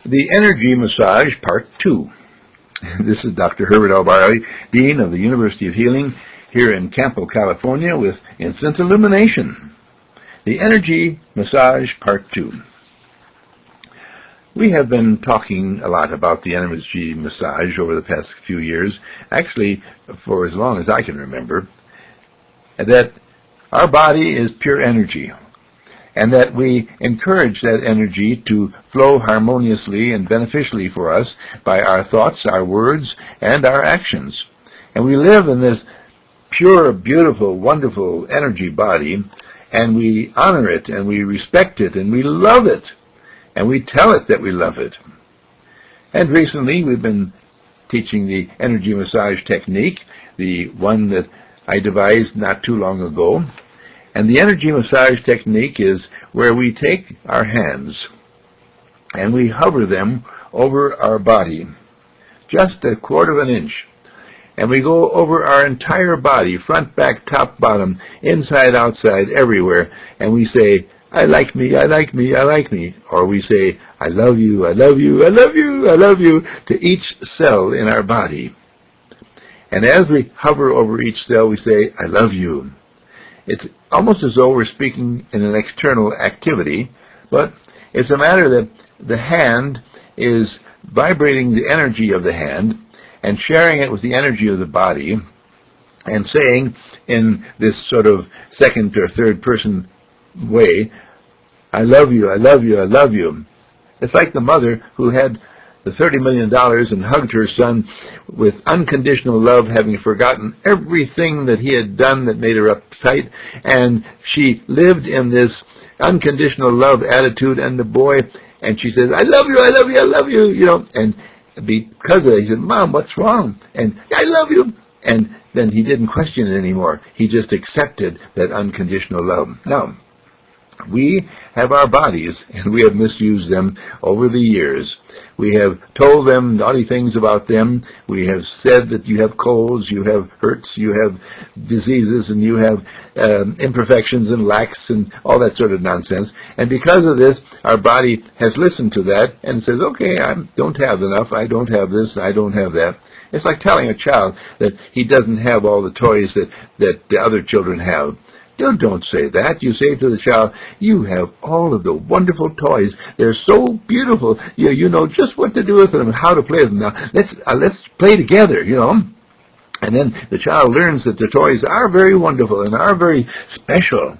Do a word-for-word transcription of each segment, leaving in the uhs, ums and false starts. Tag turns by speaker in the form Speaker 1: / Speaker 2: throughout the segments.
Speaker 1: The Energy Massage, Part two. This is Doctor Herbert L. Barley, Dean of the University of Healing here in Campo, California, with Instant Illumination. The Energy Massage, Part two. We have been talking a lot about the Energy Massage over the past few years, actually for as long as I can remember, that our body is pure energy, and that we encourage that energy to flow harmoniously and beneficially for us by our thoughts, our words, and our actions. And we live in this pure, beautiful, wonderful energy body, and we honor it, and we respect it, and we love it, and we tell it that we love it. And recently we've been teaching the energy massage technique, the one that I devised not too long ago. And the energy massage technique is where we take our hands and we hover them over our body, just a quarter of an inch. And we go over our entire body, front, back, top, bottom, inside, outside, everywhere. And we say, I like me, I like me, I like me. Or we say, I love you, I love you, I love you, I love you, to each cell in our body. And as we hover over each cell, we say, I love you. It's almost as though we're speaking in an external activity, but it's a matter that the hand is vibrating the energy of the hand and sharing it with the energy of the body and saying in this sort of second or third person way, I love you, I love you, I love you. It's like the mother who had the thirty million dollars and hugged her son with unconditional love, having forgotten everything that he had done that made her uptight, and she lived in this unconditional love attitude, and the boy, and she says, I love you, I love you, I love you, you know, and because of that, he said, Mom, what's wrong? And I love you. And then he didn't question it anymore. He just accepted that unconditional love. Now, we have our bodies, and we have misused them over the years. We have told them naughty things about them. We have said that you have colds, you have hurts, you have diseases, and you have um, imperfections and lacks and all that sort of nonsense. And because of this, our body has listened to that and says, okay, I don't have enough, I don't have this, I don't have that. It's like telling a child that he doesn't have all the toys that, that the other children have. Don't, don't say that. You say to the child, you have all of the wonderful toys. They're so beautiful. You, you know just what to do with them and how to play with them. Now, let's, uh, let's play together, you know. And then the child learns that the toys are very wonderful and are very special.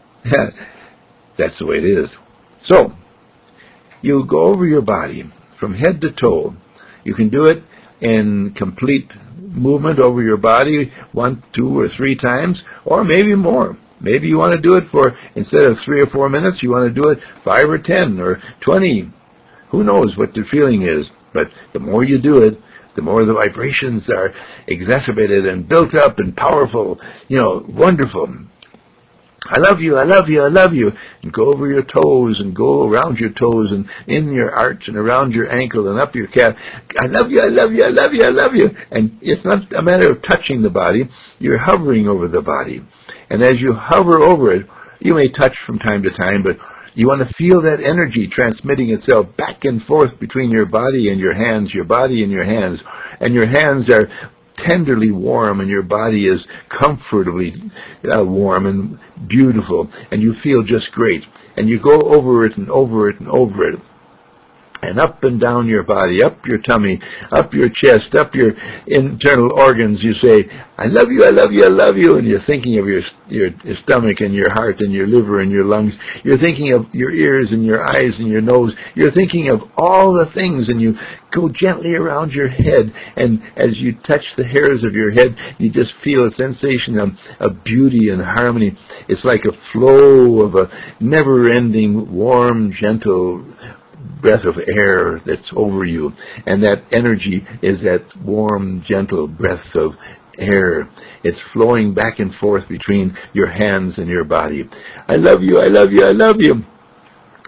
Speaker 1: That's the way it is. So, you go over your body from head to toe. You can do it in complete movement over your body one, two, or three times, or maybe more. Maybe you want to do it for, instead of three or four minutes, you want to do it five or ten or twenty. Who knows what the feeling is? But the more you do it, the more the vibrations are exacerbated and built up and powerful, you know, wonderful. I love you, I love you, I love you. And go over your toes and go around your toes and in your arch and around your ankle and up your calf. I love you, I love you, I love you, I love you. And it's not a matter of touching the body. You're hovering over the body. And as you hover over it, you may touch from time to time, but you want to feel that energy transmitting itself back and forth between your body and your hands, your body and your hands. And your hands are tenderly warm, and your body is comfortably uh, warm and beautiful, and you feel just great. And you go over it and over it and over it, and up and down your body, up your tummy, up your chest, up your internal organs. You say, I love you, I love you, I love you. And you're thinking of your, your, your stomach and your heart and your liver and your lungs. You're thinking of your ears and your eyes and your nose. You're thinking of all the things, and you go gently around your head. And as you touch the hairs of your head, you just feel a sensation of, of beauty and harmony. It's like a flow of a never-ending, warm, gentle breath of air that's over you, and that energy is that warm, gentle breath of air. It's flowing back and forth between your hands and your body. I love you, I love you, I love you.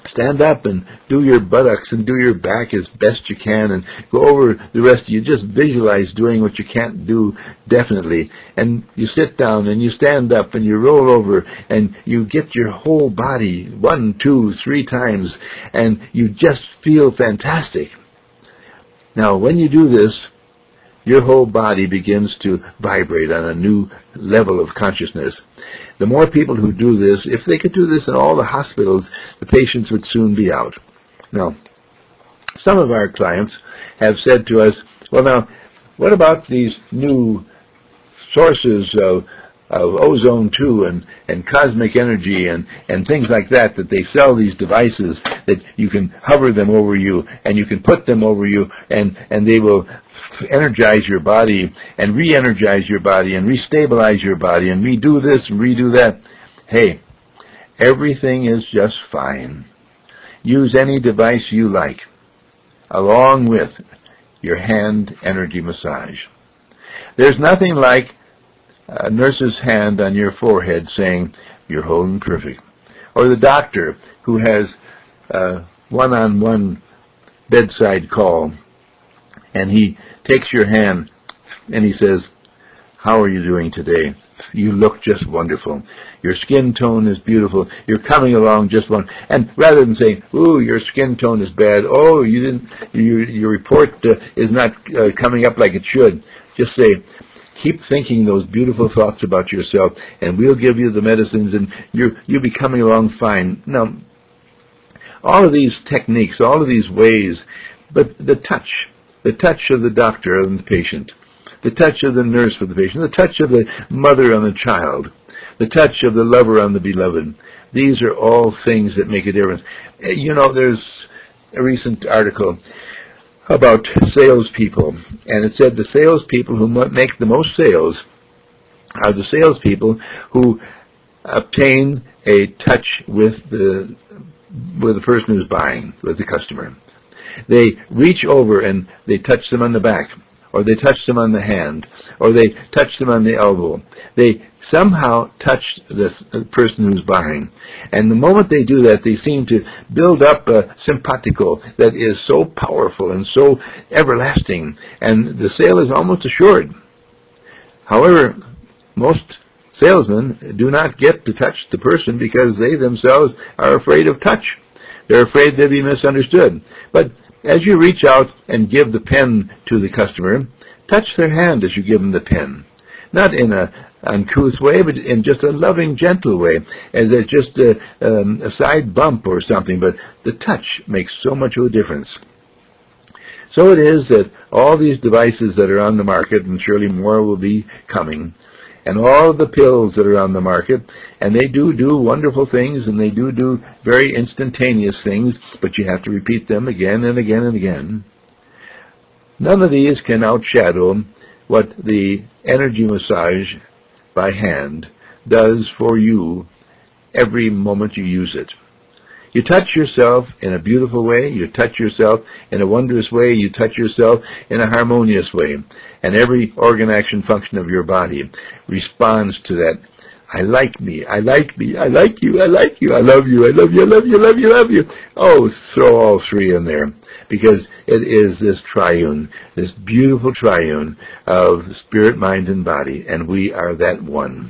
Speaker 1: Stand up and do your buttocks and do your back as best you can, and go over the rest of you. Just visualize doing what you can't do definitely. And you sit down and you stand up and you roll over and you get your whole body one, two, three times, and you just feel fantastic. Now, when you do this, your whole body begins to vibrate on a new level of consciousness. The more people who do this, if they could do this in all the hospitals, the patients would soon be out. Now, some of our clients have said to us, well, now, what about these new sources of, of ozone two and, and cosmic energy and, and things like that, that they sell these devices that you can hover them over you and you can put them over you, and, and they will energize your body and re-energize your body and restabilize your body and redo this and redo that. Hey, everything is just fine. Use any device you like, along with your hand energy massage. There's nothing like a nurse's hand on your forehead saying, "You're holding perfect." Or the doctor who has a one-on-one bedside call, and he takes your hand and he says, "How are you doing today? You look just wonderful. Your skin tone is beautiful. You're coming along just one." And rather than saying, "Ooh, your skin tone is bad. Oh, you didn't. Your your report uh, is not uh, coming up like it should," just say, "Keep thinking those beautiful thoughts about yourself, and we'll give you the medicines, and you you'll be coming along fine." Now, all of these techniques, all of these ways, but the touch. The touch of the doctor and the patient, the touch of the nurse for the patient, the touch of the mother on the child, the touch of the lover on the beloved. These are all things that make a difference. You know, there's a recent article about salespeople, and it said the salespeople who make the most sales are the salespeople who obtain a touch with the with the person who's buying, with the customer. They reach over and they touch them on the back, or they touch them on the hand, or they touch them on the elbow. They somehow touch this person who's buying. And the moment they do that, they seem to build up a simpatico that is so powerful and so everlasting, and the sale is almost assured. However, most salesmen do not get to touch the person because they themselves are afraid of touch. They're afraid they'll be misunderstood. But as you reach out and give the pen to the customer, touch their hand as you give them the pen. Not in a uncouth way, but in just a loving, gentle way, as a, just a, um, a side bump or something. But the touch makes so much of a difference. So it is that all these devices that are on the market, and surely more will be coming, and all of the pills that are on the market, and they do do wonderful things, and they do do very instantaneous things, but you have to repeat them again and again and again. None of these can outshadow what the energy massage by hand does for you every moment you use it. You touch yourself in a beautiful way, you touch yourself in a wondrous way, you touch yourself in a harmonious way, and every organ, action, function of your body responds to that. I like me, I like me, I like you, I like you, I love you, I love you, I love you, I love you, I love you. Oh, throw all three in there, because it is this triune, this beautiful triune of the spirit, mind, and body, and we are that one.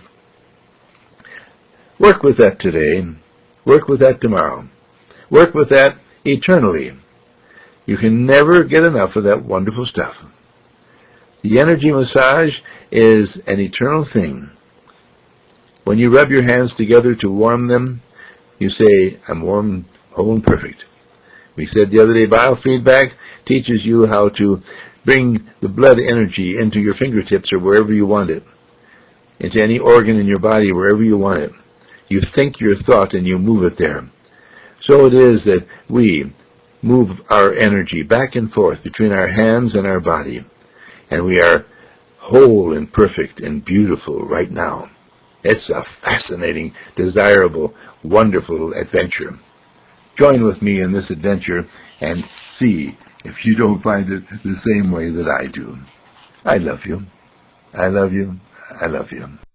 Speaker 1: Work with that today. Work with that tomorrow. Work with that eternally. You can never get enough of that wonderful stuff. The energy massage is an eternal thing. When you rub your hands together to warm them, you say, I'm warm, whole, and perfect. We said the other day, biofeedback teaches you how to bring the blood energy into your fingertips or wherever you want it, into any organ in your body, wherever you want it. You think your thought and you move it there. So it is that we move our energy back and forth between our hands and our body. And we are whole and perfect and beautiful right now. It's a fascinating, desirable, wonderful adventure. Join with me in this adventure and see if you don't find it the same way that I do. I love you. I love you. I love you.